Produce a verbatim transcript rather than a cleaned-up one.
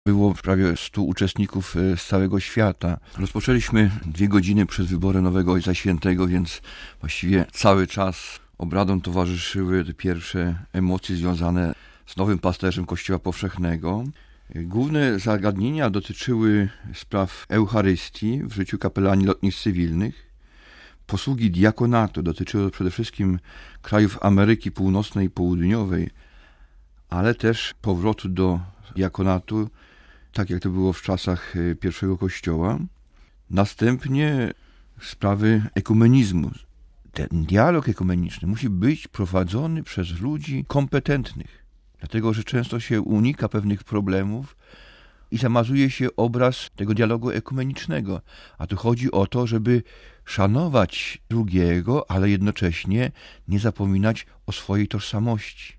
Było prawie stu uczestników z całego świata. Rozpoczęliśmy dwie godziny przed wyborem nowego Ojca Świętego, więc właściwie cały czas obradom towarzyszyły te pierwsze emocje związane z nowym pasterzem Kościoła Powszechnego. Główne zagadnienia dotyczyły spraw Eucharystii w życiu kapelani lotnisk cywilnych. Posługi diakonatu dotyczyły przede wszystkim krajów Ameryki Północnej i Południowej, ale też powrotu do diakonatu, tak jak to było w czasach pierwszego Kościoła. Następnie sprawy ekumenizmu. Ten dialog ekumeniczny musi być prowadzony przez ludzi kompetentnych, dlatego że często się unika pewnych problemów i zamazuje się obraz tego dialogu ekumenicznego. A tu chodzi o to, żeby szanować drugiego, ale jednocześnie nie zapominać o swojej tożsamości.